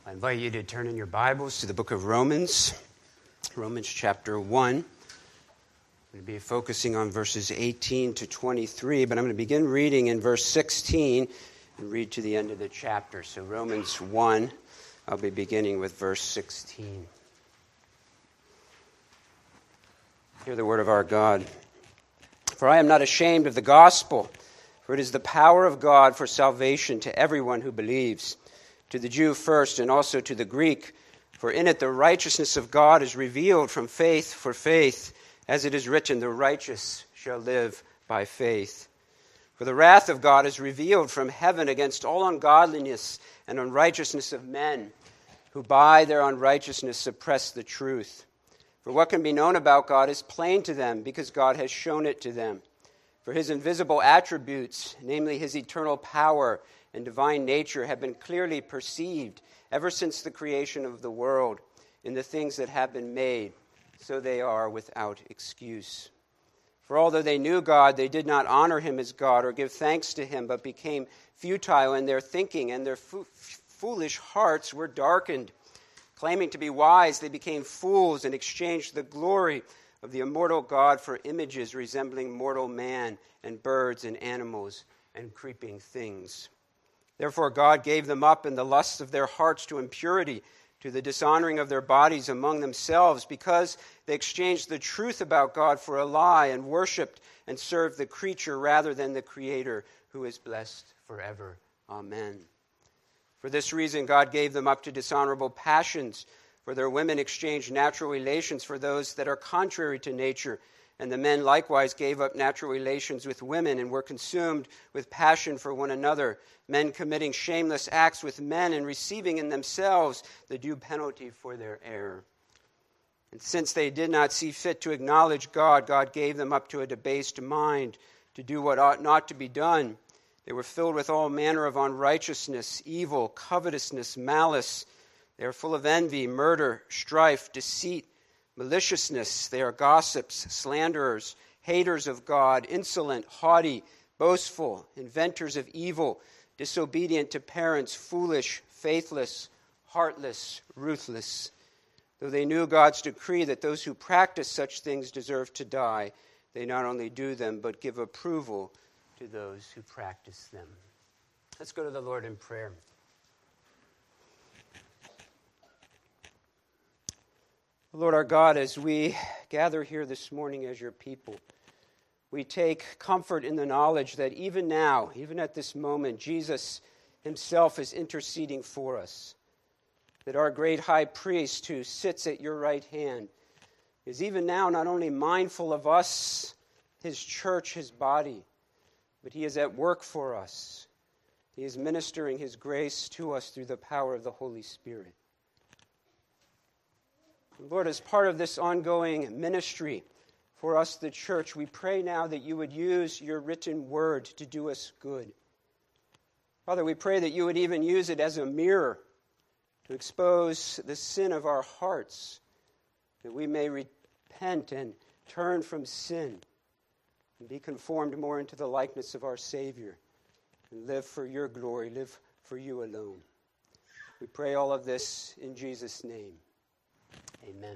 I invite you to turn in your Bibles to the book of Romans, Romans chapter 1. I'm going to be focusing on verses 18 to 23, but I'm going to begin reading in verse 16 and read to the end of the chapter. So Romans 1, I'll be beginning with verse 16. Hear the word of our God. For I am not ashamed of the gospel, for it is the power of God for salvation to everyone who believes, to the Jew first and also to the Greek. For in it the righteousness of God is revealed from faith for faith, as it is written, the righteous shall live by faith. For the wrath of God is revealed from heaven against all ungodliness and unrighteousness of men, who by their unrighteousness suppress the truth. For what can be known about God is plain to them, because God has shown it to them. For his invisible attributes, namely his eternal power and divine nature, have been clearly perceived ever since the creation of the world in the things that have been made, so they are without excuse. For although they knew God, they did not honor him as God or give thanks to him, but became futile in their thinking, and their foolish hearts were darkened. Claiming to be wise, they became fools and exchanged the glory of the immortal God for images resembling mortal man and birds and animals and creeping things. Therefore God gave them up in the lusts of their hearts to impurity, to the dishonoring of their bodies among themselves, because they exchanged the truth about God for a lie and worshipped and served the creature rather than the Creator, who is blessed forever. Amen. For this reason God gave them up to dishonorable passions, for their women exchanged natural relations for those that are contrary to nature, and the men likewise gave up natural relations with women and were consumed with passion for one another, men committing shameless acts with men and receiving in themselves the due penalty for their error. And since they did not see fit to acknowledge God, God gave them up to a debased mind to do what ought not to be done. They were filled with all manner of unrighteousness, evil, covetousness, malice. They are full of envy, murder, strife, deceit, maliciousness. They are gossips, slanderers, haters of God, insolent, haughty, boastful, inventors of evil, disobedient to parents, foolish, faithless, heartless, ruthless. Though they knew God's decree that those who practice such things deserve to die, they not only do them, but give approval to those who practice them. Let's go to the Lord in prayer. Lord our God, as we gather here this morning as your people, we take comfort in the knowledge that even now, even at this moment, Jesus himself is interceding for us. That our great high priest who sits at your right hand is even now not only mindful of us, his church, his body, but he is at work for us. He is ministering his grace to us through the power of the Holy Spirit. Lord, as part of this ongoing ministry for us, the church, we pray now that you would use your written word to do us good. Father, we pray that you would even use it as a mirror to expose the sin of our hearts, that we may repent and turn from sin and be conformed more into the likeness of our Savior and live for your glory, live for you alone. We pray all of this in Jesus' name. Amen.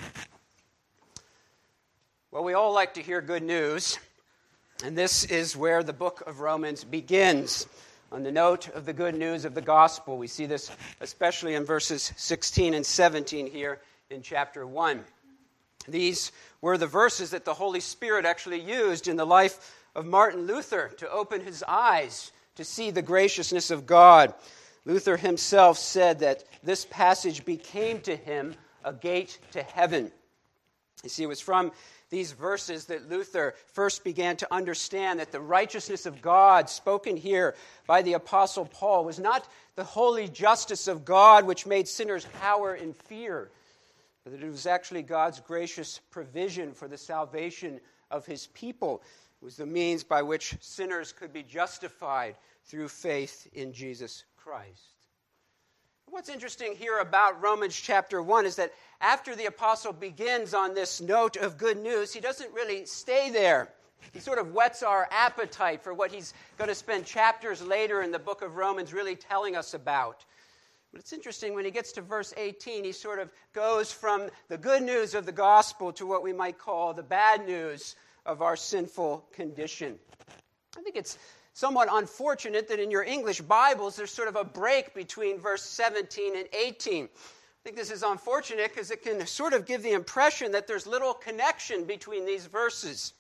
Well, we all like to hear good news, and this is where the book of Romans begins, on the note of the good news of the gospel. We see this especially in verses 16 and 17 here in chapter 1. These were the verses that the Holy Spirit actually used in the life of Martin Luther to open his eyes to see the graciousness of God. Luther himself said that this passage became to him a gate to heaven. You see, it was from these verses that Luther first began to understand that the righteousness of God spoken here by the Apostle Paul was not the holy justice of God which made sinners cower in fear, but that it was actually God's gracious provision for the salvation of his people. It was the means by which sinners could be justified through faith in Jesus Christ. What's interesting here about Romans chapter 1 is that after the apostle begins on this note of good news, he doesn't really stay there. He sort of whets our appetite for what he's going to spend chapters later in the book of Romans really telling us about. But it's interesting, when he gets to verse 18, he sort of goes from the good news of the gospel to what we might call the bad news of our sinful condition. I think it's somewhat unfortunate that in your English Bibles there's sort of a break between verse 17 and 18. I think this is unfortunate because it can sort of give the impression that there's little connection between these verses.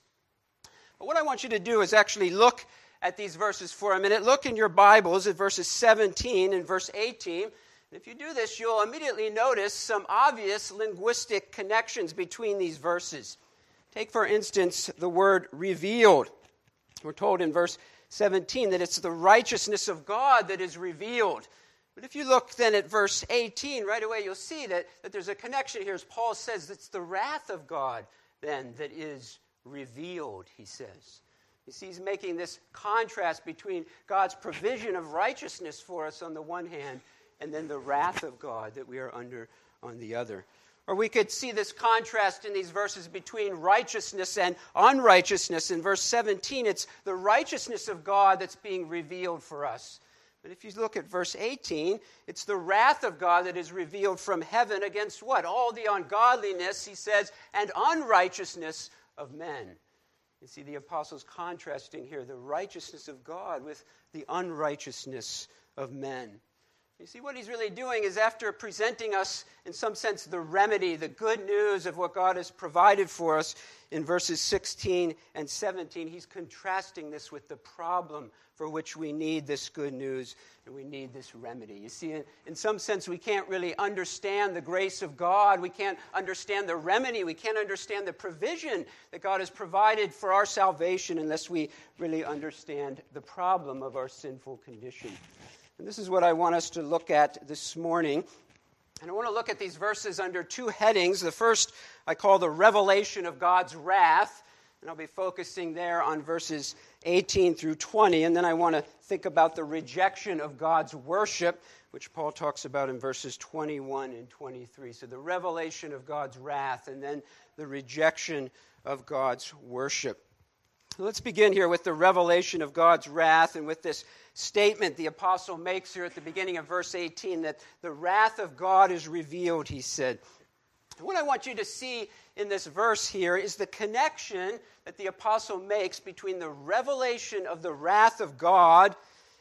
But what I want you to do is actually look at these verses for a minute. Look in your Bibles at verses 17 and verse 18. And if you do this, you'll immediately notice some obvious linguistic connections between these verses. Take, for instance, the word revealed. We're told in verse 17 that it's the righteousness of God that is revealed. But if you look then at verse 18, right away you'll see that there's a connection here. As Paul says, it's the wrath of God then that is revealed, he says. You see, he's making this contrast between God's provision of righteousness for us on the one hand, and then the wrath of God that we are under on the other. Or we could see this contrast in these verses between righteousness and unrighteousness. In verse 17, it's the righteousness of God that's being revealed for us. But if you look at verse 18, it's the wrath of God that is revealed from heaven against what? All the ungodliness, he says, and unrighteousness of men. You see the apostles contrasting here the righteousness of God with the unrighteousness of men. You see, what he's really doing is, after presenting us, in some sense, the remedy, the good news of what God has provided for us in verses 16 and 17, he's contrasting this with the problem for which we need this good news and we need this remedy. You see, in some sense, we can't really understand the grace of God. We can't understand the remedy. We can't understand the provision that God has provided for our salvation unless we really understand the problem of our sinful condition. And this is what I want us to look at this morning. And I want to look at these verses under two headings. The first I call the revelation of God's wrath. And I'll be focusing there on verses 18 through 20. And then I want to think about the rejection of God's worship, which Paul talks about in verses 21 and 23. So the revelation of God's wrath and then the rejection of God's worship. Let's begin here with the revelation of God's wrath and with this statement the apostle makes here at the beginning of verse 18 that the wrath of God is revealed, he said. What I want you to see in this verse here is the connection that the apostle makes between the revelation of the wrath of God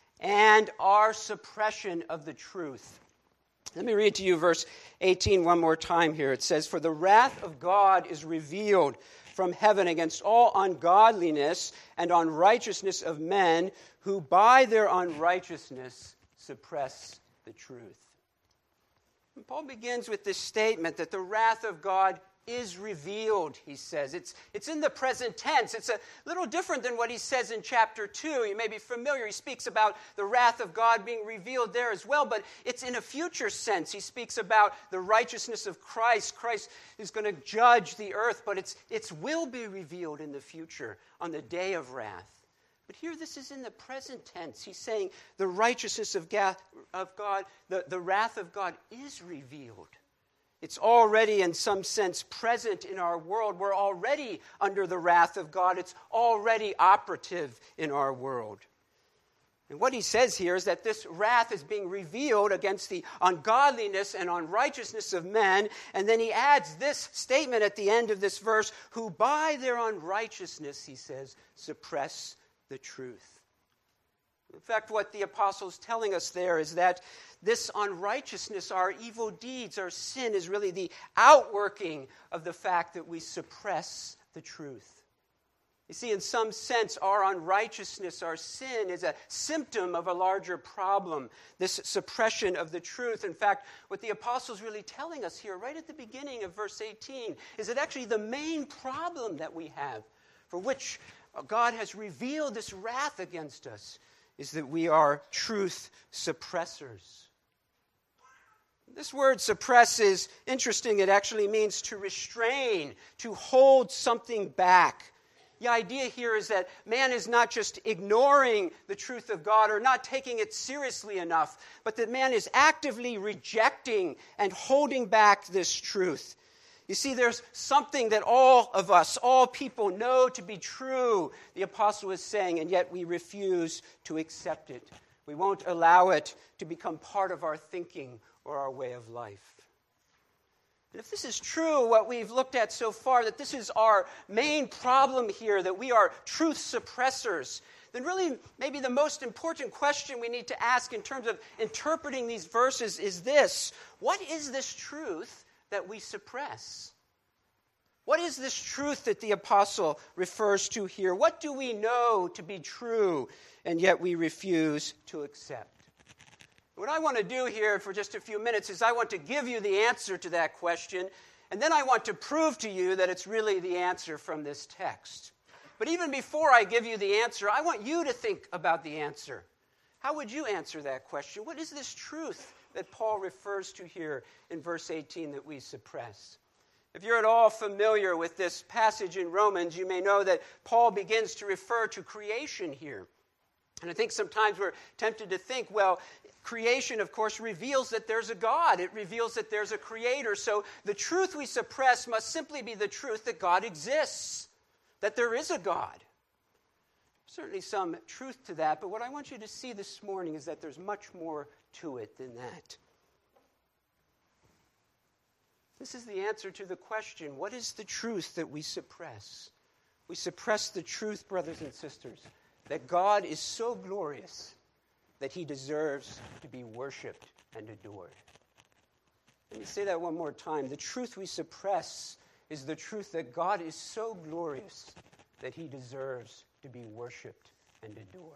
and our suppression of the truth. Let me read to you verse 18 one more time here. It says, "For the wrath of God is revealed from heaven against all ungodliness and unrighteousness of men who by their unrighteousness suppress the truth." And Paul begins with this statement that the wrath of God is revealed, he says. It's in the present tense. It's a little different than what he says in chapter 2. You may be familiar. He speaks about the wrath of God being revealed there as well, but it's in a future sense. He speaks about the righteousness of Christ. Christ is going to judge the earth, but it will be revealed in the future on the day of wrath. But here this is in the present tense. He's saying the righteousness of God, the wrath of God is revealed. It's already, in some sense, present in our world. We're already under the wrath of God. It's already operative in our world. And what he says here is that this wrath is being revealed against the ungodliness and unrighteousness of men. And then he adds this statement at the end of this verse, who by their unrighteousness, he says, suppress the truth. In fact, what the apostle is telling us there is that this unrighteousness, our evil deeds, our sin, is really the outworking of the fact that we suppress the truth. You see, in some sense, our unrighteousness, our sin, is a symptom of a larger problem, this suppression of the truth. In fact, what the apostle is really telling us here, right at the beginning of verse 18, is that actually the main problem that we have, for which God has revealed this wrath against us, is that we are truth suppressors. This word suppress is interesting. It actually means to restrain, to hold something back. The idea here is that man is not just ignoring the truth of God or not taking it seriously enough, but that man is actively rejecting and holding back this truth. You see, there's something that all of us, all people know to be true, the apostle is saying, and yet we refuse to accept it. We won't allow it to become part of our thinking or our way of life. And if this is true, what we've looked at so far, that this is our main problem here, that we are truth suppressors, then really maybe the most important question we need to ask in terms of interpreting these verses is this: what is this truth that we suppress? What is this truth that the apostle refers to here? What do we know to be true, and yet we refuse to accept? What I want to do here for just a few minutes is I want to give you the answer to that question, and then I want to prove to you that it's really the answer from this text. But even before I give you the answer, I want you to think about the answer. How would you answer that question? What is this truth that Paul refers to here in verse 18 that we suppress? If you're at all familiar with this passage in Romans, you may know that Paul begins to refer to creation here. And I think sometimes we're tempted to think, well, creation, of course, reveals that there's a God. It reveals that there's a creator. So the truth we suppress must simply be the truth that God exists, that there is a God. Certainly some truth to that, but what I want you to see this morning is that there's much more to it than that. This is the answer to the question, what is the truth that we suppress? We suppress the truth, brothers and sisters, that God is so glorious that he deserves to be worshipped and adored. Let me say that one more time. The truth we suppress is the truth that God is so glorious that he deserves to be worshipped and adored.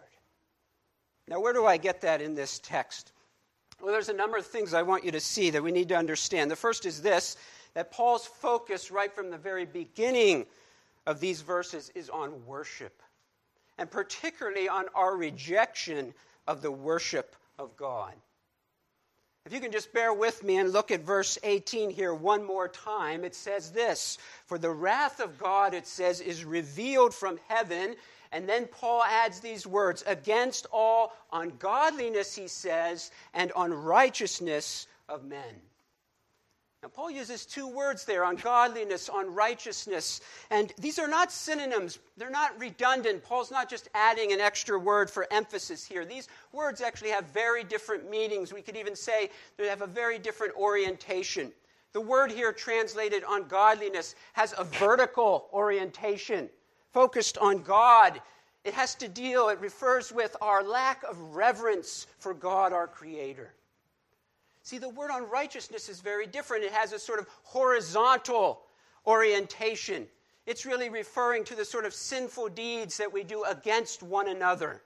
Now, where do I get that in this text? Well, there's a number of things I want you to see that we need to understand. The first is this, that Paul's focus right from the very beginning of these verses is on worship, and particularly on our rejection of the worship of God. If you can just bear with me and look at verse 18 here one more time, it says this: for the wrath of God, it says, is revealed from heaven. And then Paul adds these words, against all ungodliness, he says, and unrighteousness of men. Now, Paul uses two words there, ungodliness, unrighteousness. And these are not synonyms. They're not redundant. Paul's not just adding an extra word for emphasis here. These words actually have very different meanings. We could even say they have a very different orientation. The word here translated ungodliness has a vertical orientation, focused on God. It refers with our lack of reverence for God, our Creator. See, the word unrighteousness is very different. It has a sort of horizontal orientation. It's really referring to the sort of sinful deeds that we do against one another.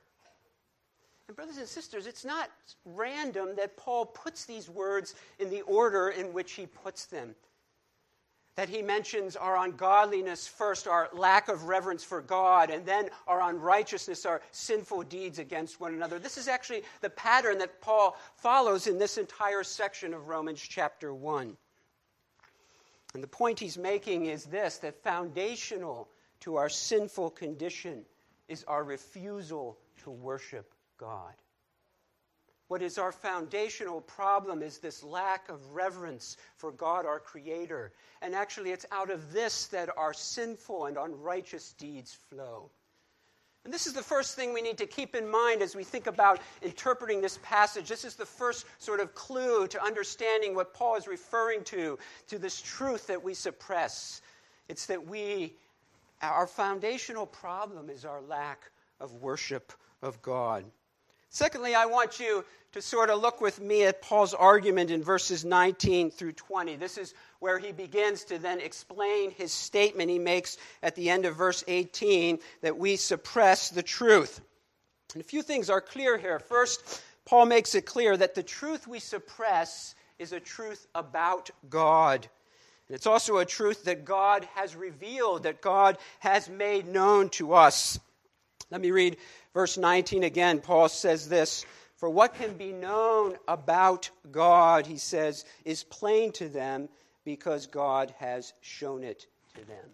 And brothers and sisters, it's not random that Paul puts these words in the order in which he puts them. That he mentions our ungodliness first, our lack of reverence for God, and then our unrighteousness, our sinful deeds against one another. This is actually the pattern that Paul follows in this entire section of Romans chapter 1. And the point he's making is this, that foundational to our sinful condition is our refusal to worship God. What is our foundational problem is this lack of reverence for God, our Creator. And actually, it's out of this that our sinful and unrighteous deeds flow. And this is the first thing we need to keep in mind as we think about interpreting this passage. This is the first sort of clue to understanding what Paul is referring to this truth that we suppress. It's that our foundational problem is our lack of worship of God. Secondly, I want you to sort of look with me at Paul's argument in verses 19 through 20. This is where he begins to then explain his statement he makes at the end of verse 18, that we suppress the truth. And a few things are clear here. First, Paul makes it clear that the truth we suppress is a truth about God. And it's also a truth that God has revealed, that God has made known to us. Let me read verse 19 again. Paul says this, for what can be known about God, he says, is plain to them because God has shown it to them.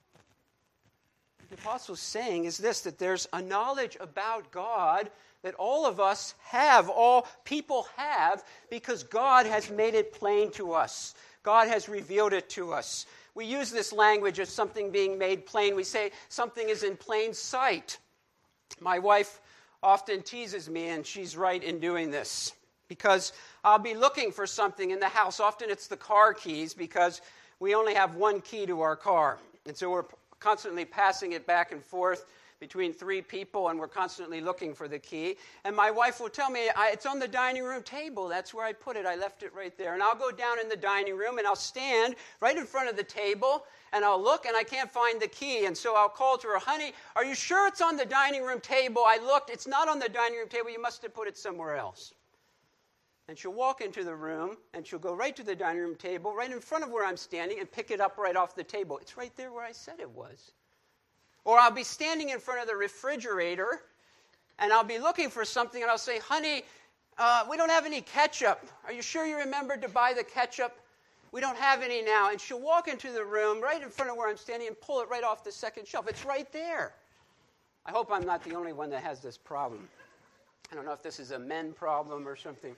The apostle's saying is this, that there's a knowledge about God that all of us have, all people have, because God has made it plain to us. God has revealed it to us. We use this language of something being made plain. We say something is in plain sight. My wife often teases me, and she's right in doing this, because I'll be looking for something in the house. Often it's the car keys, because we only have one key to our car. And so we're constantly passing it back and forth between three people, and we're constantly looking for the key. And my wife will tell me, it's on the dining room table. That's where I put it. I left it right there. And I'll go down in the dining room, and I'll stand right in front of the table, and I'll look, and I can't find the key. And so I'll call to her, honey, are you sure it's on the dining room table? I looked. It's not on the dining room table. You must have put it somewhere else. And she'll walk into the room, and she'll go right to the dining room table, right in front of where I'm standing, and pick it up right off the table. It's right there where I said it was. Or I'll be standing in front of the refrigerator, and I'll be looking for something, and I'll say, honey, we don't have any ketchup. Are you sure you remembered to buy the ketchup? We don't have any now. And she'll walk into the room right in front of where I'm standing and pull it right off the second shelf. It's right there. I hope I'm not the only one that has this problem. I don't know if this is a men problem or something.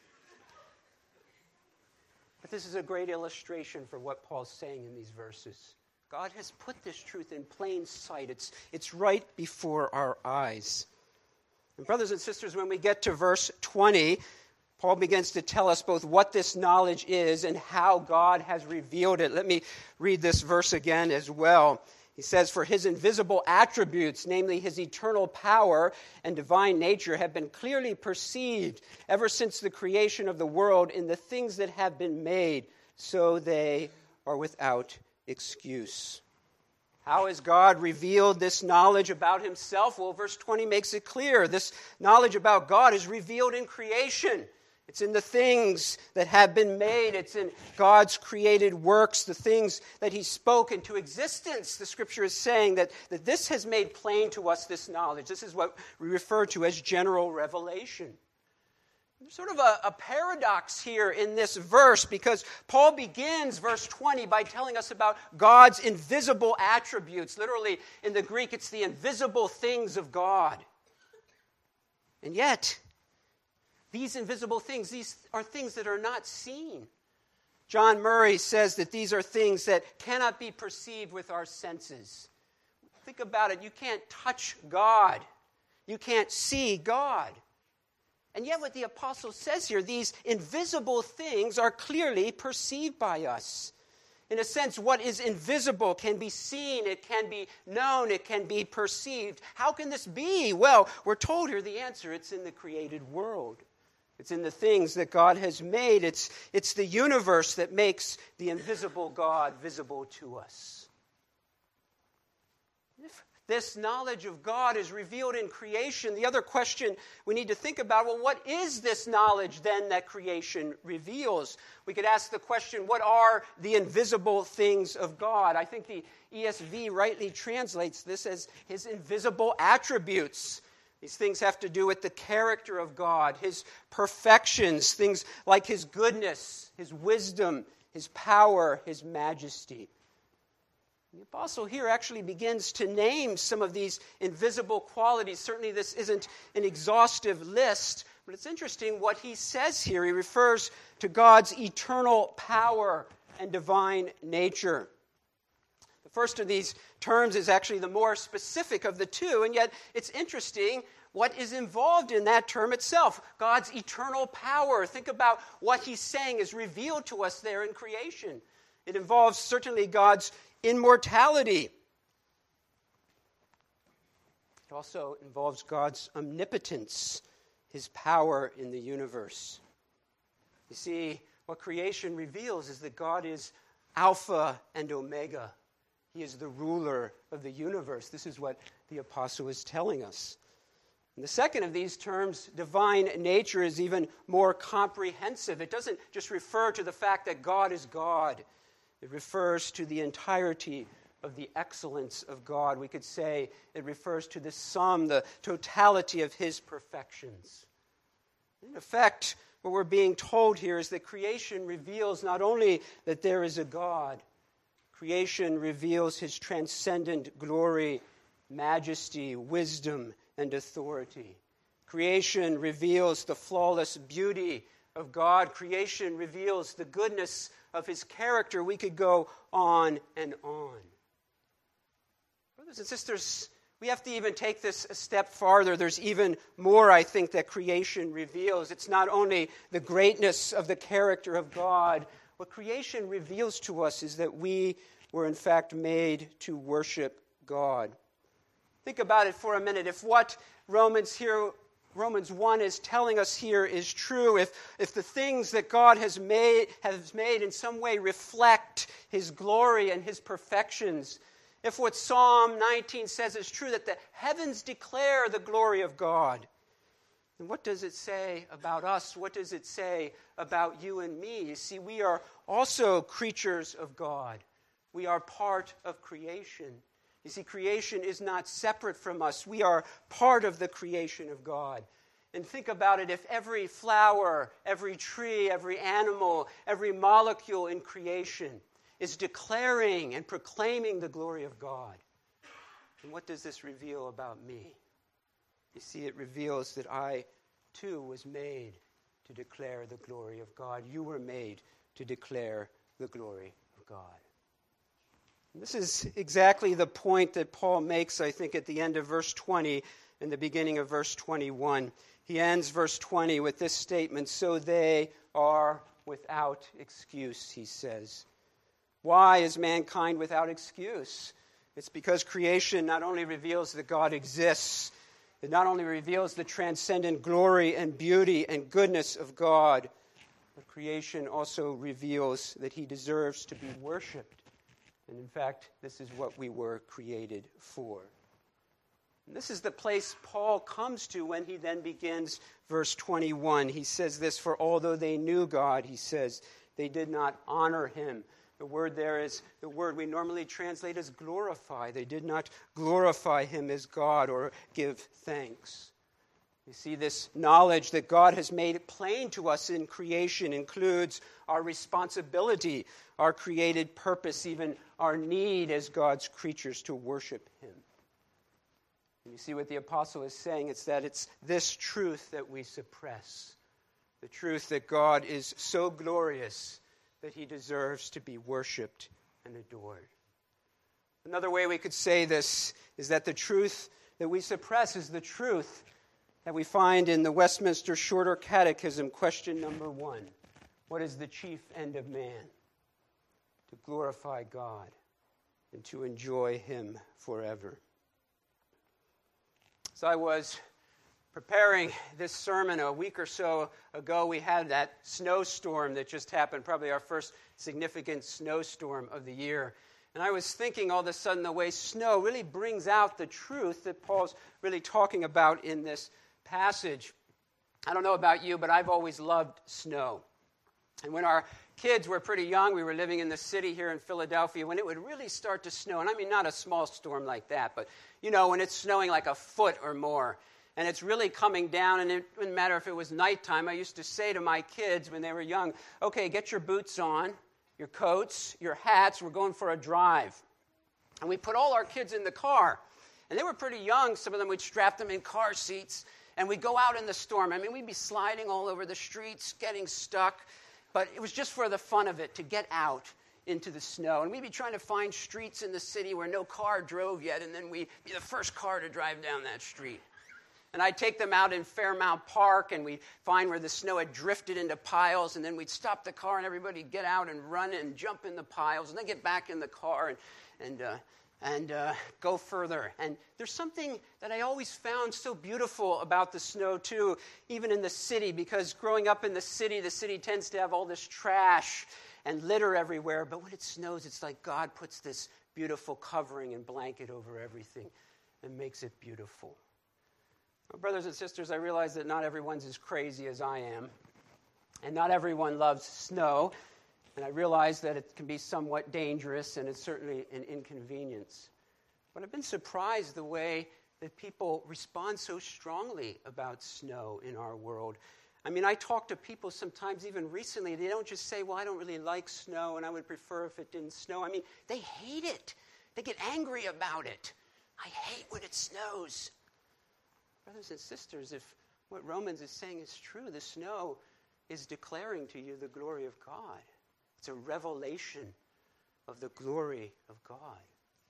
But this is a great illustration for what Paul's saying in these verses. God has put this truth in plain sight. It's right before our eyes. And brothers and sisters, when we get to verse 20, Paul begins to tell us both what this knowledge is and how God has revealed it. Let me read this verse again as well. He says, for his invisible attributes, namely his eternal power and divine nature, have been clearly perceived ever since the creation of the world in the things that have been made, so they are without excuse. How has God revealed this knowledge about himself? Well, verse 20 makes it clear. This knowledge about God is revealed in creation. It's in the things that have been made. It's in God's created works, the things that he spoke into existence. The scripture is saying that this has made plain to us this knowledge. This is what we refer to as general revelation. There's sort of a paradox here in this verse, because Paul begins verse 20 by telling us about God's invisible attributes. Literally, in the Greek, it's the invisible things of God. And yet, these invisible things, these are things that are not seen. John Murray says that these are things that cannot be perceived with our senses. Think about it. You can't touch God. You can't see God. And yet what the apostle says here, these invisible things are clearly perceived by us. In a sense, what is invisible can be seen, it can be known, it can be perceived. How can this be? Well, we're told here the answer. It's in the created world. It's in the things that God has made. It's the universe that makes the invisible God visible to us. If this knowledge of God is revealed in creation, the other question we need to think about, well, what is this knowledge then that creation reveals? We could ask the question, what are the invisible things of God? I think the ESV rightly translates this as his invisible attributes. These things have to do with the character of God, his perfections, things like his goodness, his wisdom, his power, his majesty. The apostle here actually begins to name some of these invisible qualities. Certainly this isn't an exhaustive list, but it's interesting what he says here. He refers to God's eternal power and divine nature. The first of these terms is actually the more specific of the two, and yet it's interesting what is involved in that term itself. God's eternal power. Think about what he's saying is revealed to us there in creation. It involves certainly God's immortality. It also involves God's omnipotence, his power in the universe. You see, what creation reveals is that God is Alpha and Omega. He is the ruler of the universe. This is what the apostle is telling us. And the second of these terms, divine nature, is even more comprehensive. It doesn't just refer to the fact that God is God. It refers to the entirety of the excellence of God. We could say it refers to the sum, the totality of his perfections. In effect, what we're being told here is that creation reveals not only that there is a God, creation reveals his transcendent glory, majesty, wisdom, and authority. Creation reveals the flawless beauty of God. Creation reveals the goodness of his character. We could go on and on. Brothers and sisters, we have to even take this a step farther. There's even more, I think, that creation reveals. It's not only the greatness of the character of God. What creation reveals to us is that we were in fact made to worship God. Think about it for a minute. If what Romans 1 is telling us here is true, if the things that God has made in some way reflect His glory and His perfections, if what Psalm 19 says is true, that the heavens declare the glory of God, then what does it say about us? What does it say about you and me? You see, we are also creatures of God. We are part of creation. You see, creation is not separate from us. We are part of the creation of God. And think about it, if every flower, every tree, every animal, every molecule in creation is declaring and proclaiming the glory of God, then what does this reveal about me? You see, it reveals that I, too, was made to declare the glory of God. You were made to declare the glory of God. And this is exactly the point that Paul makes, I think, at the end of verse 20 and the beginning of verse 21. He ends verse 20 with this statement, "So they are without excuse," he says. Why is mankind without excuse? It's because creation not only reveals that God exists, it not only reveals the transcendent glory and beauty and goodness of God, but creation also reveals that He deserves to be worshipped. And in fact, this is what we were created for. And this is the place Paul comes to when he then begins verse 21. He says this, "For although they knew God," he says, "they did not honor Him." The word there is the word we normally translate as glorify. They did not glorify Him as God or give thanks. You see, this knowledge that God has made plain to us in creation includes our responsibility, our created purpose, even our need as God's creatures to worship Him. And you see what the apostle is saying? It's that it's this truth that we suppress. The truth that God is so glorious that He deserves to be worshipped and adored. Another way we could say this is that the truth that we suppress is the truth that we find in the Westminster Shorter Catechism, question number 1. What is the chief end of man? To glorify God and to enjoy Him forever. As I was preparing this sermon a week or so ago, we had that snowstorm that just happened, probably our first significant snowstorm of the year. And I was thinking all of a sudden the way snow really brings out the truth that Paul's really talking about in this passage. I don't know about you, but I've always loved snow. And when our kids were pretty young, we were living in the city here in Philadelphia, when it would really start to snow, and I mean not a small storm like that, but you know, when it's snowing like a foot or more, and it's really coming down, and it didn't matter if it was nighttime. I used to say to my kids when they were young, okay, get your boots on, your coats, your hats, we're going for a drive. And we put all our kids in the car, and they were pretty young. Some of them, we'd strap them in car seats, and we'd go out in the storm. I mean, we'd be sliding all over the streets, getting stuck, but it was just for the fun of it, to get out into the snow. And we'd be trying to find streets in the city where no car drove yet, and then we'd be the first car to drive down that street. And I'd take them out in Fairmount Park, and we'd find where the snow had drifted into piles, and then we'd stop the car, and everybody'd get out and run and jump in the piles, and then get back in the car and go further. And there's something that I always found so beautiful about the snow, too, even in the city, because growing up in the city tends to have all this trash and litter everywhere, but when it snows, it's like God puts this beautiful covering and blanket over everything and makes it beautiful. Well, brothers and sisters, I realize that not everyone's as crazy as I am, and not everyone loves snow, and I realize that it can be somewhat dangerous, and it's certainly an inconvenience. But I've been surprised the way that people respond so strongly about snow in our world. I mean, I talk to people sometimes, even recently, they don't just say, well, I don't really like snow, and I would prefer if it didn't snow. I mean, they hate it. They get angry about it. I hate when it snows. Brothers and sisters, if what Romans is saying is true, the snow is declaring to you the glory of God. It's a revelation of the glory of God.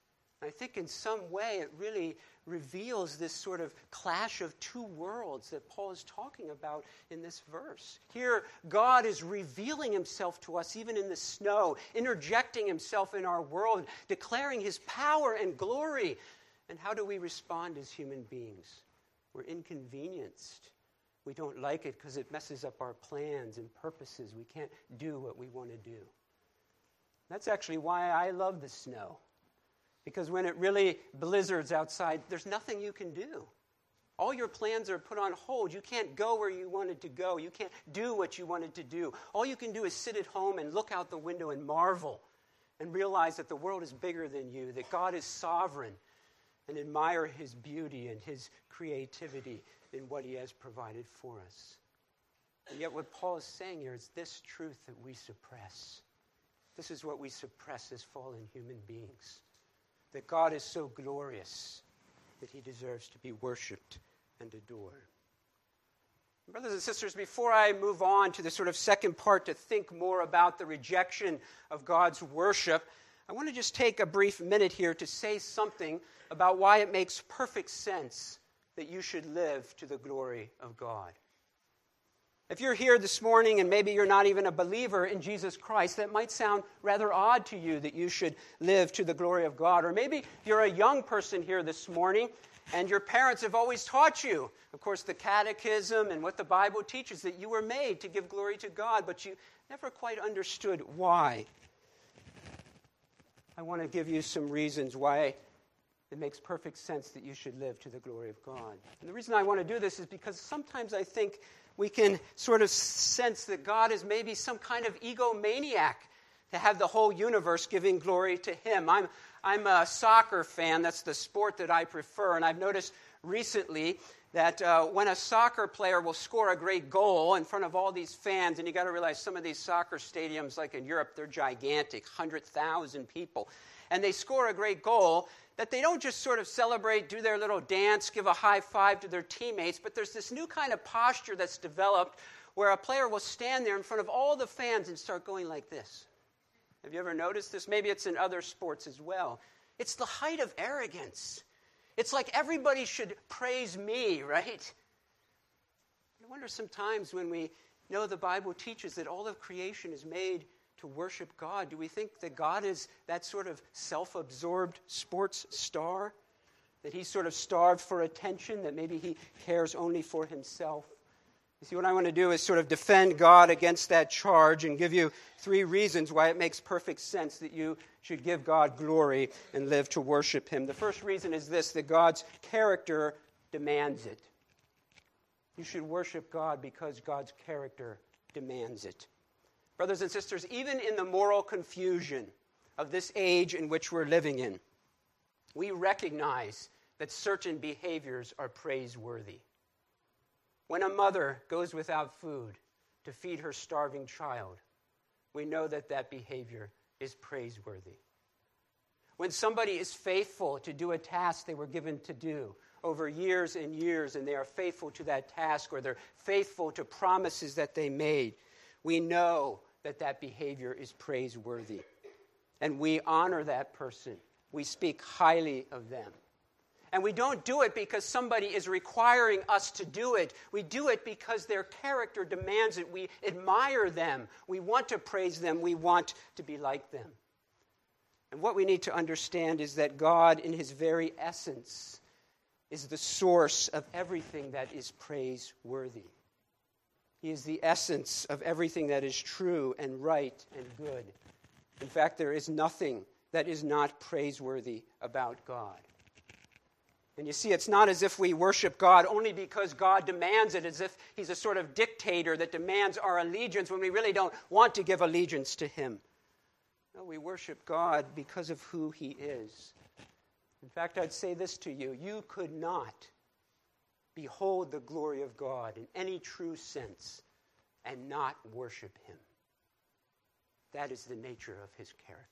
I think in some way it really reveals this sort of clash of two worlds that Paul is talking about in this verse. Here, God is revealing himself to us even in the snow, interjecting himself in our world, declaring his power and glory. And how do we respond as human beings? We're inconvenienced. We don't like it because it messes up our plans and purposes. We can't do what we want to do. That's actually why I love the snow. Because when it really blizzards outside, there's nothing you can do. All your plans are put on hold. You can't go where you wanted to go. You can't do what you wanted to do. All you can do is sit at home and look out the window and marvel and realize that the world is bigger than you, that God is sovereign, and admire his beauty and his creativity in what he has provided for us. And yet what Paul is saying here is this truth that we suppress. This is what we suppress as fallen human beings. That God is so glorious that he deserves to be worshipped and adored. Brothers and sisters, before I move on to the sort of second part to think more about the rejection of God's worship, I want to just take a brief minute here to say something about why it makes perfect sense that you should live to the glory of God. If you're here this morning and maybe you're not even a believer in Jesus Christ, that might sound rather odd to you that you should live to the glory of God. Or maybe you're a young person here this morning and your parents have always taught you, of course, the catechism and what the Bible teaches, that you were made to give glory to God, but you never quite understood why. I want to give you some reasons why it makes perfect sense that you should live to the glory of God. And the reason I want to do this is because sometimes I think we can sort of sense that God is maybe some kind of egomaniac to have the whole universe giving glory to him. I'm a soccer fan. That's the sport that I prefer. And I've noticed recently that when a soccer player will score a great goal in front of all these fans, and you got to realize some of these soccer stadiums, like in Europe, they're gigantic, 100,000 people, and they score a great goal, that they don't just sort of celebrate, do their little dance, give a high five to their teammates, but there's this new kind of posture that's developed where a player will stand there in front of all the fans and start going like this. Have you ever noticed this? Maybe it's in other sports as well. It's the height of arrogance. It's like everybody should praise me, right? I wonder sometimes when we know the Bible teaches that all of creation is made to worship God, do we think that God is that sort of self-absorbed sports star? That he's sort of starved for attention, that maybe he cares only for himself? You see, what I want to do is sort of defend God against that charge and give you 3 reasons why it makes perfect sense that you should give God glory and live to worship him. The first reason is this, that God's character demands it. You should worship God because God's character demands it. Brothers and sisters, even in the moral confusion of this age in which we're living in, we recognize that certain behaviors are praiseworthy. When a mother goes without food to feed her starving child, we know that that behavior is praiseworthy. When somebody is faithful to do a task they were given to do over years and years, and they are faithful to that task, or they're faithful to promises that they made, we know that that behavior is praiseworthy. And we honor that person. We speak highly of them. And we don't do it because somebody is requiring us to do it. We do it because their character demands it. We admire them. We want to praise them. We want to be like them. And what we need to understand is that God, in his very essence, is the source of everything that is praiseworthy. He is the essence of everything that is true and right and good. In fact, there is nothing that is not praiseworthy about God. And you see, it's not as if we worship God only because God demands it, as if he's a sort of dictator that demands our allegiance when we really don't want to give allegiance to him. No, we worship God because of who he is. In fact, I'd say this to you. You could not behold the glory of God in any true sense and not worship him. That is the nature of his character.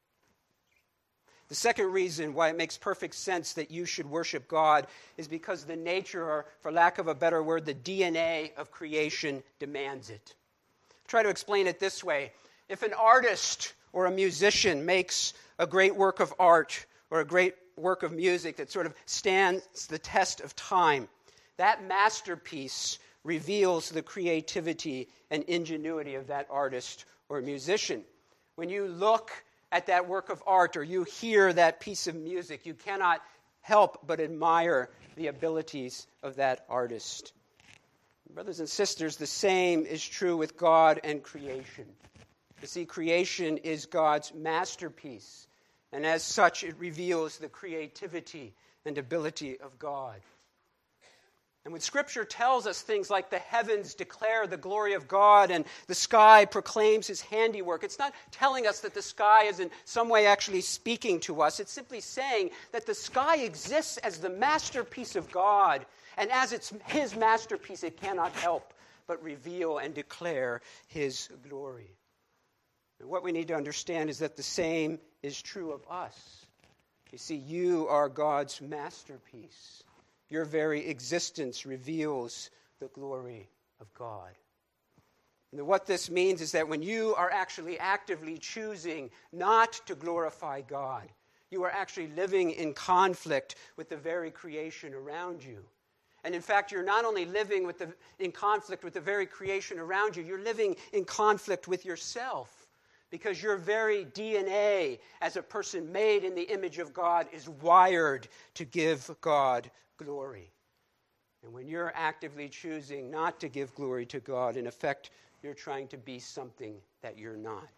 The second reason why it makes perfect sense that you should worship God is because the nature, or for lack of a better word, the DNA of creation demands it. Try to explain it this way. If an artist or a musician makes a great work of art, or a great work of music that sort of stands the test of time, that masterpiece reveals the creativity and ingenuity of that artist or musician. When you look at that work of art or you hear that piece of music, you cannot help but admire the abilities of that artist. Brothers and sisters, the same is true with God and creation. You see, creation is God's masterpiece, and as such, it reveals the creativity and ability of God. And when Scripture tells us things like the heavens declare the glory of God and the sky proclaims His handiwork, it's not telling us that the sky is in some way actually speaking to us. It's simply saying that the sky exists as the masterpiece of God, and as it's His masterpiece, it cannot help but reveal and declare His glory. And what we need to understand is that the same is true of us. You see, you are God's masterpiece. Your very existence reveals the glory of God. And what this means is that when you are actually actively choosing not to glorify God, you are actually living in conflict with the very creation around you. And in fact, you're not only living in conflict with the very creation around you, you're living in conflict with yourself. Because your very DNA as a person made in the image of God is wired to give God glory. And when you're actively choosing not to give glory to God, in effect, you're trying to be something that you're not.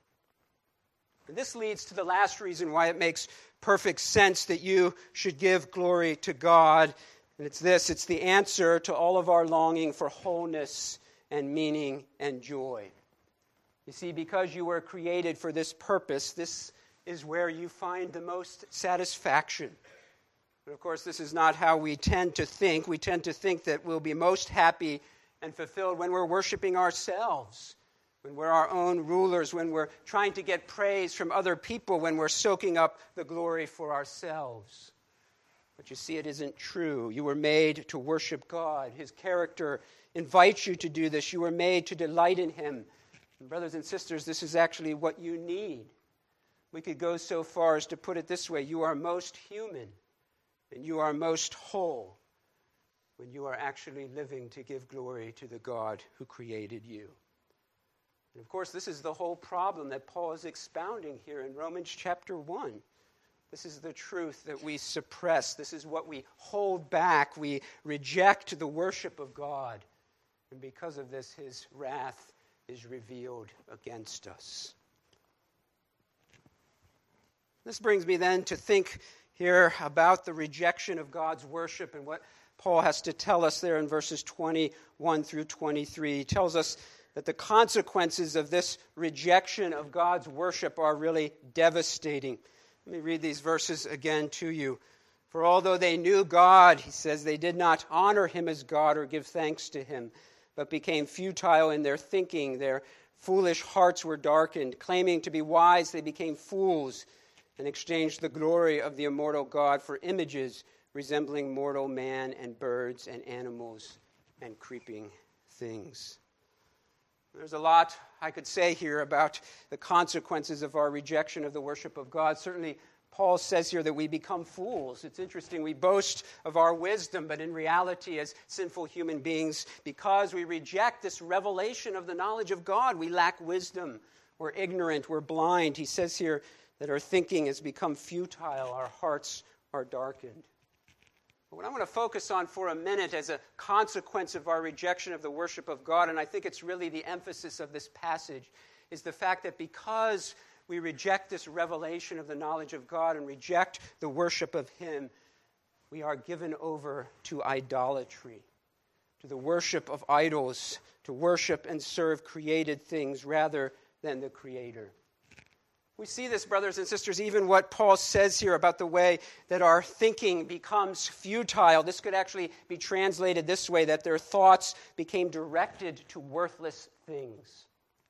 And this leads to the last reason why it makes perfect sense that you should give glory to God. And it's this: it's the answer to all of our longing for wholeness and meaning and joy. You see, because you were created for this purpose, this is where you find the most satisfaction. But of course, this is not how we tend to think. We tend to think that we'll be most happy and fulfilled when we're worshiping ourselves, when we're our own rulers, when we're trying to get praise from other people, when we're soaking up the glory for ourselves. But you see, it isn't true. You were made to worship God. His character invites you to do this. You were made to delight in Him. And brothers and sisters, this is actually what you need. We could go so far as to put it this way: you are most human and you are most whole when you are actually living to give glory to the God who created you. And of course, this is the whole problem that Paul is expounding here in Romans chapter 1. This is the truth that we suppress. This is what we hold back. We reject the worship of God. And because of this, His wrath is revealed against us. This brings me then to think here about the rejection of God's worship and what Paul has to tell us there in verses 21 through 23. He tells us that the consequences of this rejection of God's worship are really devastating. Let me read these verses again to you. For although they knew God, he says, they did not honor Him as God or give thanks to Him, but became futile in their thinking. Their foolish hearts were darkened. Claiming to be wise, they became fools and exchanged the glory of the immortal God for images resembling mortal man and birds and animals and creeping things. There's a lot I could say here about the consequences of our rejection of the worship of God. Certainly, Paul says here that we become fools. It's interesting, we boast of our wisdom, but in reality, as sinful human beings, because we reject this revelation of the knowledge of God, we lack wisdom. We're ignorant, we're blind. He says here that our thinking has become futile, our hearts are darkened. But what I want to focus on for a minute as a consequence of our rejection of the worship of God, and I think it's really the emphasis of this passage, is the fact that because we reject this revelation of the knowledge of God and reject the worship of Him, we are given over to idolatry, to the worship of idols, to worship and serve created things rather than the Creator. We see this, brothers and sisters, even what Paul says here about the way that our thinking becomes futile. This could actually be translated this way, that their thoughts became directed to worthless things.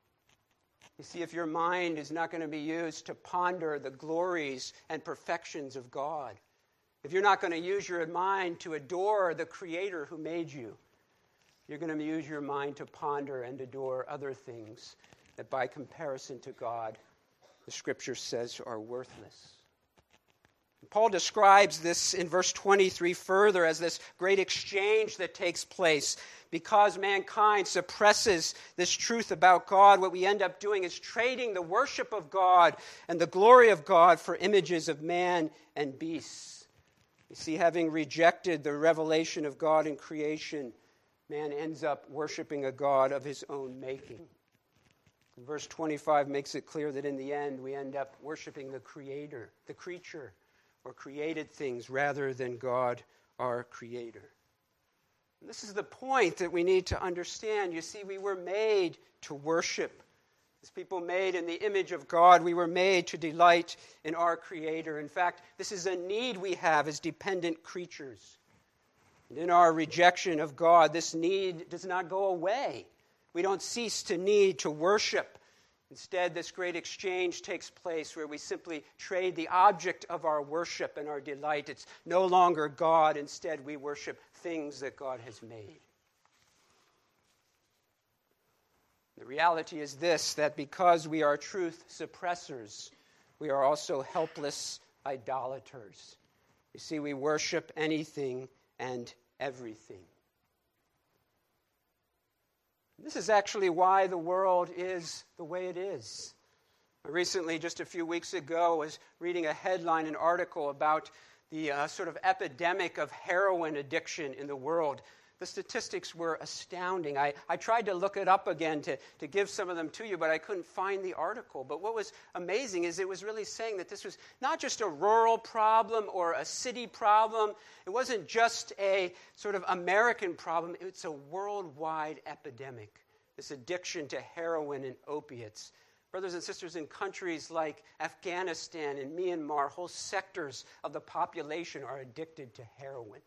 You see, if your mind is not going to be used to ponder the glories and perfections of God, if you're not going to use your mind to adore the Creator who made you, you're going to use your mind to ponder and adore other things that by comparison to God, the Scripture says, are worthless. Paul describes this in verse 23 further as this great exchange that takes place. Because mankind suppresses this truth about God, what we end up doing is trading the worship of God and the glory of God for images of man and beasts. You see, having rejected the revelation of God in creation, man ends up worshiping a God of his own making. And verse 25 makes it clear that in the end we end up worshiping the Creator, the creature, or created things rather than God, our Creator. And this is the point that we need to understand. You see, we were made to worship. As people made in the image of God, we were made to delight in our Creator. In fact, this is a need we have as dependent creatures. And in our rejection of God, this need does not go away. We don't cease to need to worship. Instead, this great exchange takes place where we simply trade the object of our worship and our delight. It's no longer God. Instead, we worship things that God has made. The reality is this, that because we are truth suppressors, we are also helpless idolaters. You see, we worship anything and everything. This is actually why the world is the way it is. Recently, just a few weeks ago, I was reading a headline, an article about the sort of epidemic of heroin addiction in the world. The statistics were astounding. I tried to look it up again to give some of them to you, but I couldn't find the article. But what was amazing is it was really saying that this was not just a rural problem or a city problem. It wasn't just a sort of American problem. It's a worldwide epidemic, this addiction to heroin and opiates. Brothers and sisters, in countries like Afghanistan and Myanmar, whole sectors of the population are addicted to heroin.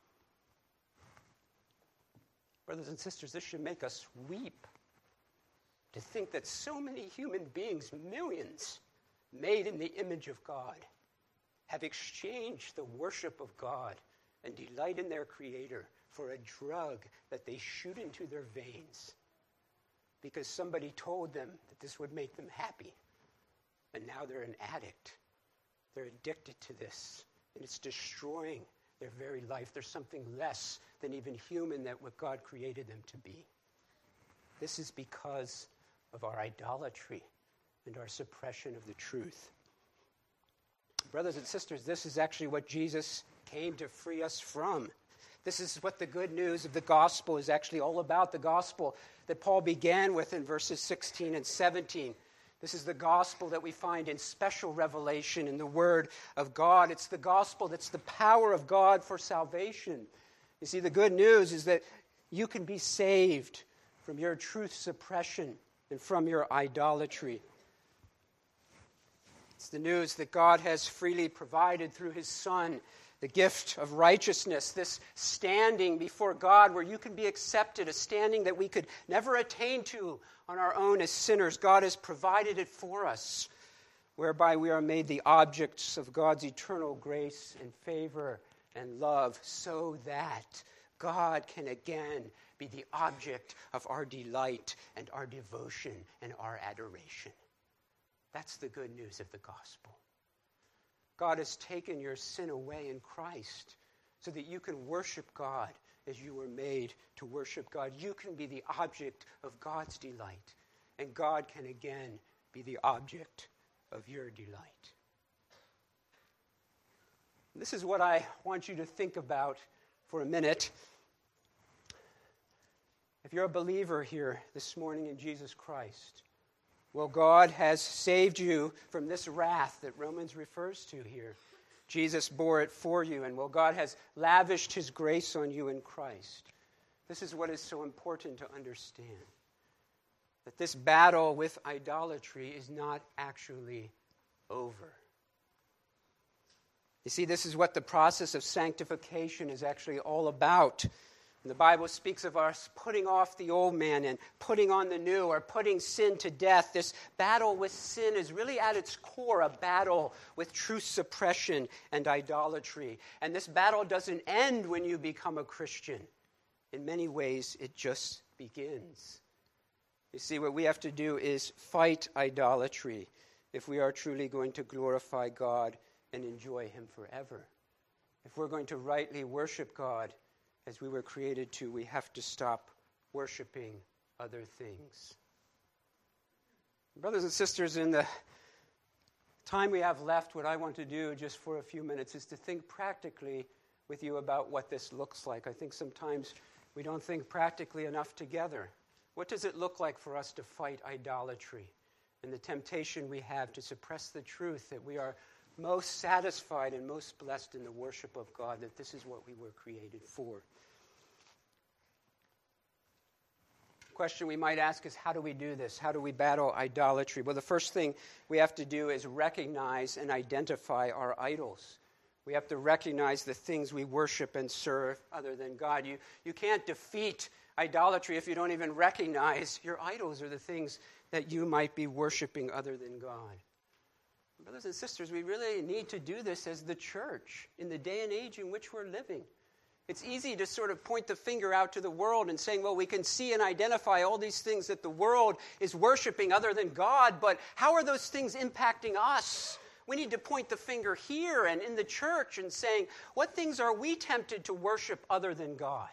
Brothers and sisters, this should make us weep to think that so many human beings, millions, made in the image of God, have exchanged the worship of God and delight in their Creator for a drug that they shoot into their veins because somebody told them that this would make them happy. And now they're an addict. They're addicted to this, and it's destroying their very life. There's something less than even human that what God created them to be. This is because of our idolatry and our suppression of the truth. Brothers and sisters, this is actually what Jesus came to free us from. This is what the good news of the gospel is actually all about, the gospel that Paul began with in verses 16 and 17. This is the gospel that we find in special revelation in the Word of God. It's the gospel that's the power of God for salvation. You see, the good news is that you can be saved from your truth suppression and from your idolatry. It's the news that God has freely provided through His Son the gift of righteousness, this standing before God where you can be accepted, a standing that we could never attain to on our own as sinners. God has provided it for us, whereby we are made the objects of God's eternal grace and favor and love, so that God can again be the object of our delight and our devotion and our adoration. That's the good news of the gospel. God has taken your sin away in Christ so that you can worship God as you were made to worship God. You can be the object of God's delight, and God can again be the object of your delight. This is what I want you to think about for a minute. If you're a believer here this morning in Jesus Christ, well, God has saved you from this wrath that Romans refers to here. Jesus bore it for you, and well, God has lavished His grace on you in Christ. This is what is so important to understand, that this battle with idolatry is not actually over. You see, this is what the process of sanctification is actually all about. And the Bible speaks of us putting off the old man and putting on the new, or putting sin to death. This battle with sin is really at its core a battle with truth suppression and idolatry. And this battle doesn't end when you become a Christian. In many ways, it just begins. You see, what we have to do is fight idolatry if we are truly going to glorify God and enjoy Him forever. If we're going to rightly worship God as we were created to, we have to stop worshiping other things. Brothers and sisters, in the time we have left, what I want to do just for a few minutes is to think practically with you about what this looks like. I think sometimes we don't think practically enough together. What does it look like for us to fight idolatry and the temptation we have to suppress the truth that we are most satisfied and most blessed in the worship of God, that this is what we were created for? The question we might ask is, how do we do this? How do we battle idolatry? Well, the first thing we have to do is recognize and identify our idols. We have to recognize the things we worship and serve other than God. You can't defeat idolatry if you don't even recognize your idols or the things that you might be worshiping other than God. Brothers and sisters, we really need to do this as the church in the day and age in which we're living. It's easy to sort of point the finger out to the world and saying, well, we can see and identify all these things that the world is worshiping other than God, but how are those things impacting us? We need to point the finger here and in the church and saying, what things are we tempted to worship other than God?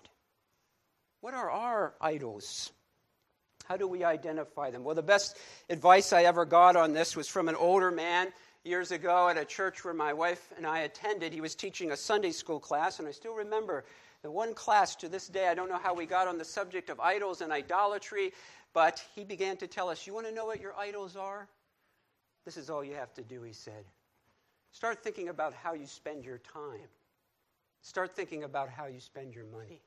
What are our idols? How do we identify them? Well, the best advice I ever got on this was from an older man years ago at a church where my wife and I attended. He was teaching a Sunday school class, and I still remember the one class to this day. I don't know how we got on the subject of idols and idolatry, but he began to tell us, you want to know what your idols are? This is all you have to do, he said. Start thinking about how you spend your time. Start thinking about how you spend your money.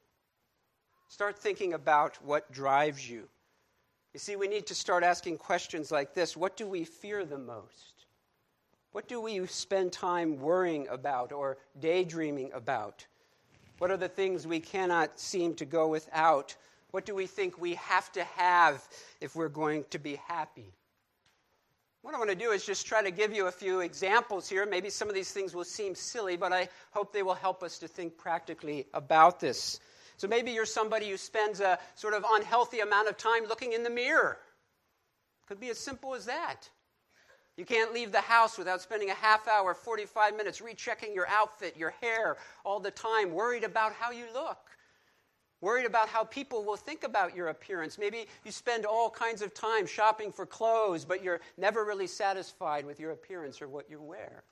Start thinking about what drives you. You see, we need to start asking questions like this. What do we fear the most? What do we spend time worrying about or daydreaming about? What are the things we cannot seem to go without? What do we think we have to have if we're going to be happy? What I want to do is just try to give you a few examples here. Maybe some of these things will seem silly, but I hope they will help us to think practically about this. So maybe you're somebody who spends a sort of unhealthy amount of time looking in the mirror. Could be as simple as that. You can't leave the house without spending a half hour, 45 minutes rechecking your outfit, your hair, all the time, worried about how you look. Worried about how people will think about your appearance. Maybe you spend all kinds of time shopping for clothes, but you're never really satisfied with your appearance or what you wear.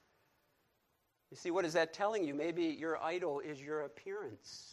You see, what is that telling you? Maybe your idol is your appearance.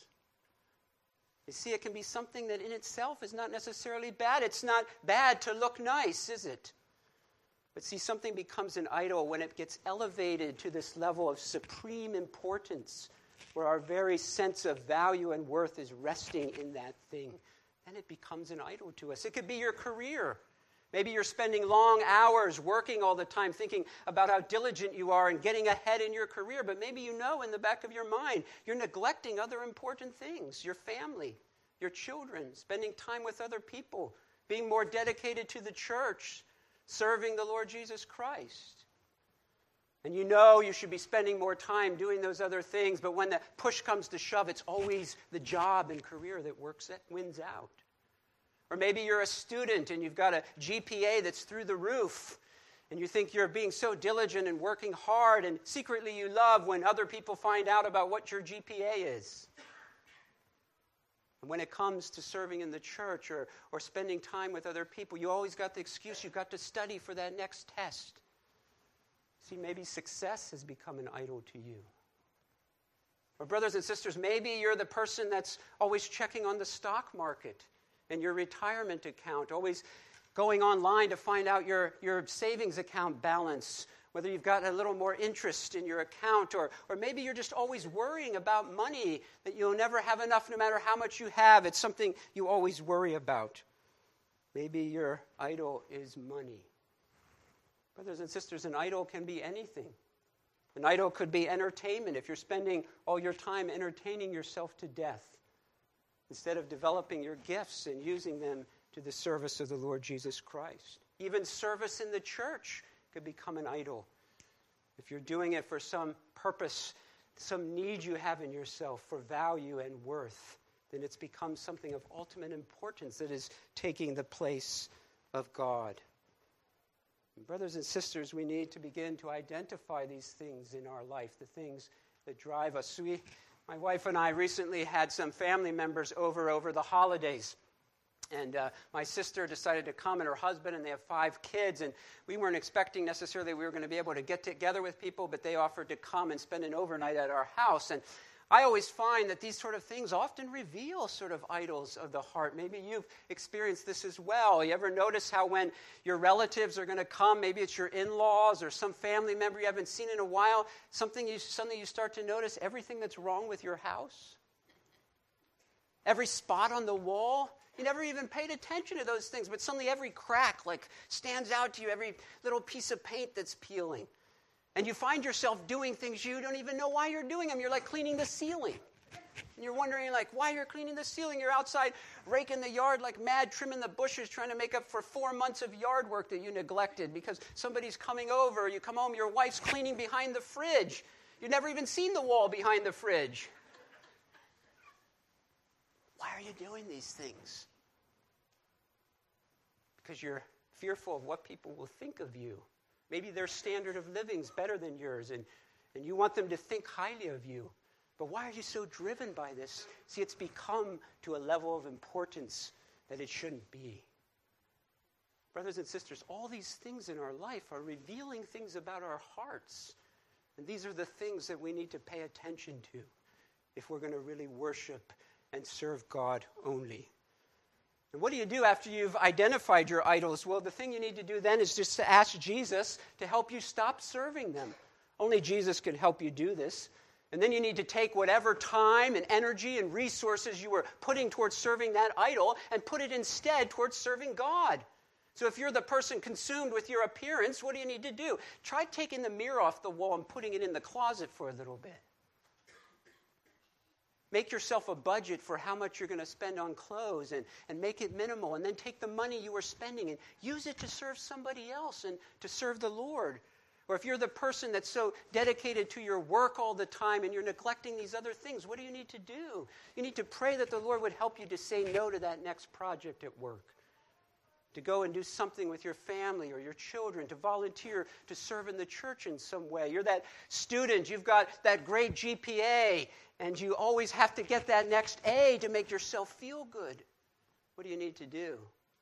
You see, it can be something that in itself is not necessarily bad. It's not bad to look nice, is it? But see, something becomes an idol when it gets elevated to this level of supreme importance, where our very sense of value and worth is resting in that thing. Then it becomes an idol to us. It could be your career. Maybe you're spending long hours working all the time, thinking about how diligent you are and getting ahead in your career. But maybe you know in the back of your mind, you're neglecting other important things. Your family, your children, spending time with other people, being more dedicated to the church, serving the Lord Jesus Christ. And you know you should be spending more time doing those other things, but when the push comes to shove, it's always the job and career that wins out. Or maybe you're a student and you've got a GPA that's through the roof, and you think you're being so diligent and working hard, and secretly you love when other people find out about what your GPA is. And when it comes to serving in the church or spending time with other people, you always got the excuse you've got to study for that next test. See, maybe success has become an idol to you. Or brothers and sisters, maybe you're the person that's always checking on the stock market and your retirement account, always going online to find out your savings account balance, whether you've got a little more interest in your account, or maybe you're just always worrying about money, that you'll never have enough no matter how much you have. It's something you always worry about. Maybe your idol is money. Brothers and sisters, an idol can be anything. An idol could be entertainment. If you're spending all your time entertaining yourself to death, instead of developing your gifts and using them to the service of the Lord Jesus Christ. Even service in the church could become an idol. If you're doing it for some purpose, some need you have in yourself for value and worth, then it's become something of ultimate importance that is taking the place of God. Brothers and sisters, we need to begin to identify these things in our life, the things that drive us. My wife and I recently had some family members over the holidays. And my sister decided to come, and her husband, and they have 5 kids. And we weren't expecting necessarily we were going to be able to get together with people, but they offered to come and spend an overnight at our house. And I always find that these sort of things often reveal sort of idols of the heart. Maybe you've experienced this as well. You ever notice how when your relatives are going to come, maybe it's your in-laws or some family member you haven't seen in a while, suddenly you start to notice everything that's wrong with your house? Every spot on the wall? You never even paid attention to those things, but suddenly every crack stands out to you, every little piece of paint that's peeling. And you find yourself doing things you don't even know why you're doing them. You're like cleaning the ceiling. And you're wondering why you're cleaning the ceiling. You're outside raking the yard like mad, trimming the bushes, trying to make up for 4 months of yard work that you neglected because somebody's coming over. You come home, your wife's cleaning behind the fridge. You've never even seen the wall behind the fridge. Why are you doing these things? Because you're fearful of what people will think of you. Maybe their standard of living is better than yours, and you want them to think highly of you. But why are you so driven by this? See, it's become to a level of importance that it shouldn't be. Brothers and sisters, all these things in our life are revealing things about our hearts. And these are the things that we need to pay attention to if we're going to really worship and serve God only. And what do you do after you've identified your idols? Well, the thing you need to do then is just to ask Jesus to help you stop serving them. Only Jesus can help you do this. And then you need to take whatever time and energy and resources you were putting towards serving that idol and put it instead towards serving God. So if you're the person consumed with your appearance, what do you need to do? Try taking the mirror off the wall and putting it in the closet for a little bit. Make yourself a budget for how much you're going to spend on clothes and make it minimal. And then take the money you were spending and use it to serve somebody else and to serve the Lord. Or if you're the person that's so dedicated to your work all the time and you're neglecting these other things, what do you need to do? You need to pray that the Lord would help you to say no to that next project at work. To go and do something with your family or your children, to volunteer to serve in the church in some way. You're that student, you've got that great GPA, and you always have to get that next A to make yourself feel good. What do you need to do?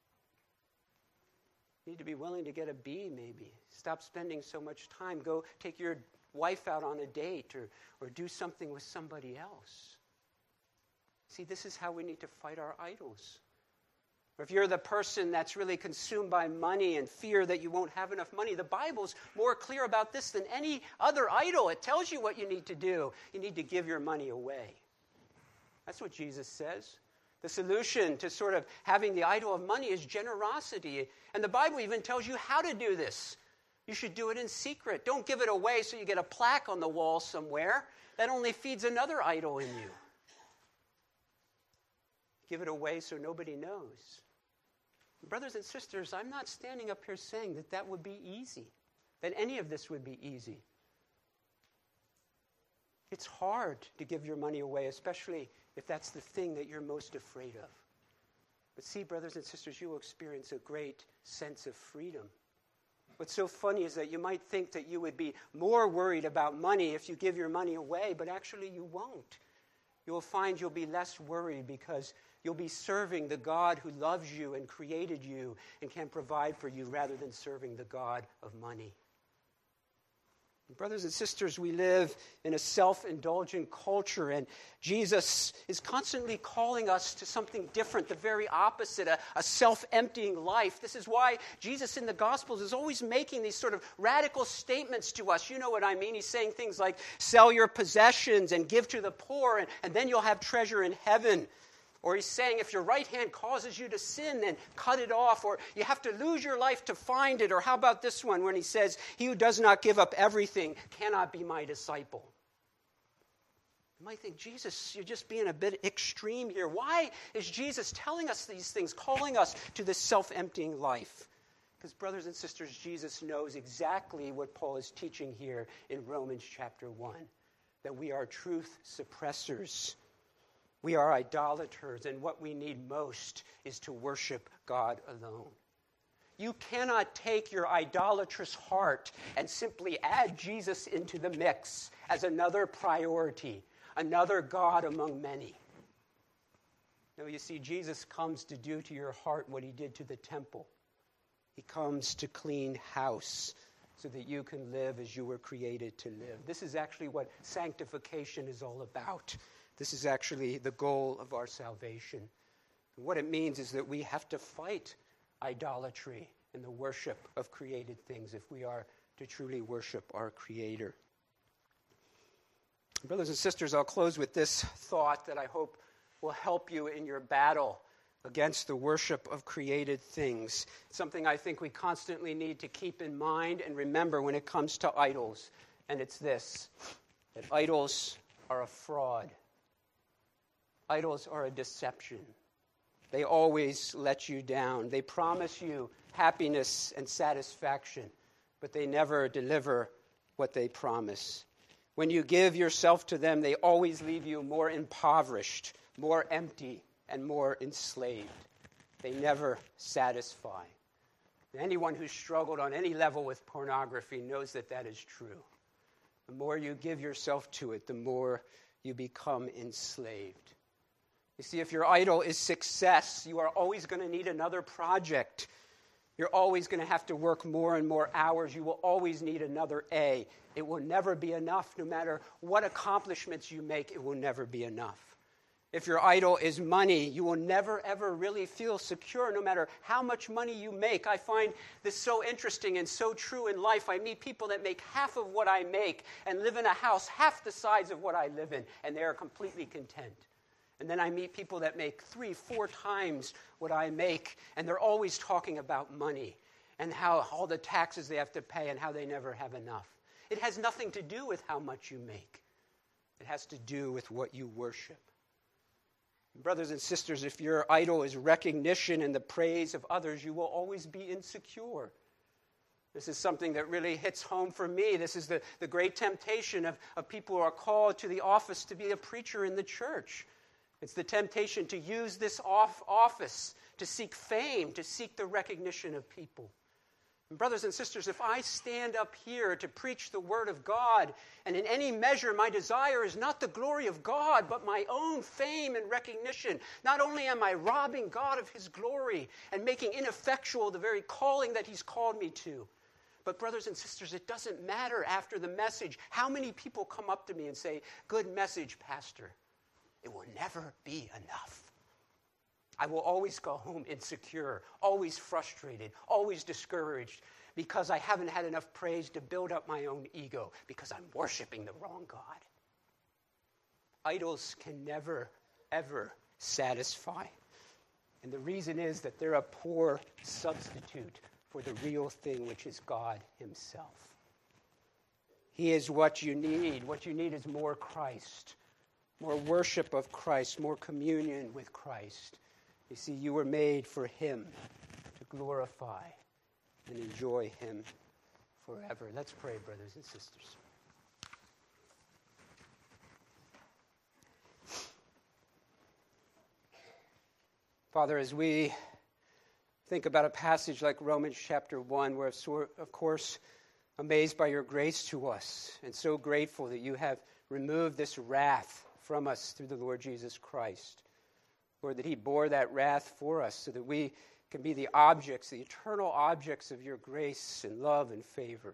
You need to be willing to get a B maybe. Stop spending so much time. Go take your wife out on a date or do something with somebody else. See, this is how we need to fight our idols. Or if you're the person that's really consumed by money and fear that you won't have enough money, the Bible's more clear about this than any other idol. It tells you what you need to do. You need to give your money away. That's what Jesus says. The solution to sort of having the idol of money is generosity. And the Bible even tells you how to do this. You should do it in secret. Don't give it away so you get a plaque on the wall somewhere. That only feeds another idol in you. Give it away so nobody knows. Brothers and sisters, I'm not standing up here saying that would be easy, that any of this would be easy. It's hard to give your money away, especially if that's the thing that you're most afraid of. But see, brothers and sisters, you will experience a great sense of freedom. What's so funny is that you might think that you would be more worried about money if you give your money away, but actually you won't. You'll find you'll be less worried because you'll be serving the God who loves you and created you and can provide for you rather than serving the God of money. Brothers and sisters, we live in a self-indulgent culture, and Jesus is constantly calling us to something different, the very opposite, a self-emptying life. This is why Jesus in the Gospels is always making these sort of radical statements to us. You know what I mean? He's saying things like, sell your possessions and give to the poor, and then you'll have treasure in heaven. Or he's saying if your right hand causes you to sin, then cut it off. Or you have to lose your life to find it. Or how about this one when he says, he who does not give up everything cannot be my disciple. You might think, Jesus, you're just being a bit extreme here. Why is Jesus telling us these things, calling us to this self-emptying life? Because, brothers and sisters, Jesus knows exactly what Paul is teaching here in Romans chapter 1, that we are truth suppressors. We are idolaters, and what we need most is to worship God alone. You cannot take your idolatrous heart and simply add Jesus into the mix as another priority, another God among many. No, you see, Jesus comes to do to your heart what he did to the temple. He comes to clean house so that you can live as you were created to live. This is actually what sanctification is all about. This is actually the goal of our salvation. And what it means is that we have to fight idolatry and the worship of created things if we are to truly worship our Creator. Brothers and sisters, I'll close with this thought that I hope will help you in your battle against the worship of created things. It's something I think we constantly need to keep in mind and remember when it comes to idols. And it's this, that idols are a fraud. Idols are a deception. They always let you down. They promise you happiness and satisfaction, but they never deliver what they promise. When you give yourself to them, they always leave you more impoverished, more empty, and more enslaved. They never satisfy. Anyone who's struggled on any level with pornography knows that that is true. The more you give yourself to it, the more you become enslaved. You see, if your idol is success, you are always going to need another project. You're always going to have to work more and more hours. You will always need another A. It will never be enough. No matter what accomplishments you make, it will never be enough. If your idol is money, you will never, ever really feel secure no matter how much money you make. I find this so interesting and so true in life. I meet people that make half of what I make and live in a house half the size of what I live in, and they are completely content. And then I meet people that make 3-4 times what I make, and they're always talking about money and how all the taxes they have to pay and how they never have enough. It has nothing to do with how much you make. It has to do with what you worship. Brothers and sisters, if your idol is recognition and the praise of others, you will always be insecure. This is something that really hits home for me. This is the great temptation of people who are called to the office to be a preacher in the church. It's the temptation to use this office to seek fame, to seek the recognition of people. And brothers and sisters, if I stand up here to preach the Word of God, and in any measure my desire is not the glory of God, but my own fame and recognition, not only am I robbing God of His glory and making ineffectual the very calling that He's called me to, but brothers and sisters, it doesn't matter after the message how many people come up to me and say, "Good message, Pastor." It will never be enough. I will always go home insecure, always frustrated, always discouraged, because I haven't had enough praise to build up my own ego, because I'm worshiping the wrong God. Idols can never, ever satisfy. And the reason is that they're a poor substitute for the real thing, which is God Himself. He is what you need. What you need is more Christ. More worship of Christ, more communion with Christ. You see, you were made for Him to glorify and enjoy Him forever. Let's pray, brothers and sisters. Father, as we think about a passage like Romans chapter 1, we're of course amazed by your grace to us and so grateful that you have removed this wrath from us through the Lord Jesus Christ. Lord, that He bore that wrath for us so that we can be the objects, the eternal objects of your grace and love and favor.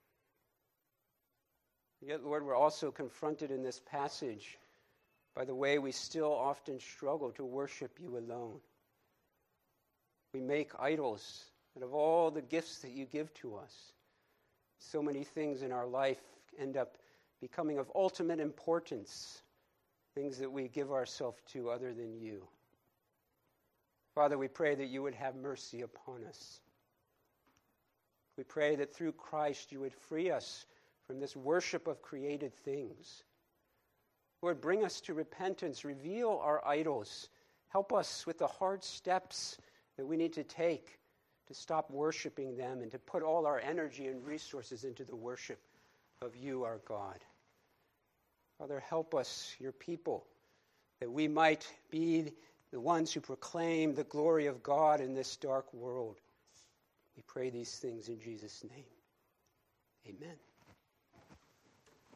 Yet, Lord, we're also confronted in this passage by the way we still often struggle to worship you alone. We make idols out of all the gifts that you give to us. So many things in our life end up becoming of ultimate importance, things that we give ourselves to other than you. Father, we pray that you would have mercy upon us. We pray that through Christ you would free us from this worship of created things. Lord, bring us to repentance. Reveal our idols. Help us with the hard steps that we need to take to stop worshiping them and to put all our energy and resources into the worship of you, our God. Father, help us, your people, that we might be the ones who proclaim the glory of God in this dark world. We pray these things in Jesus' name. Amen.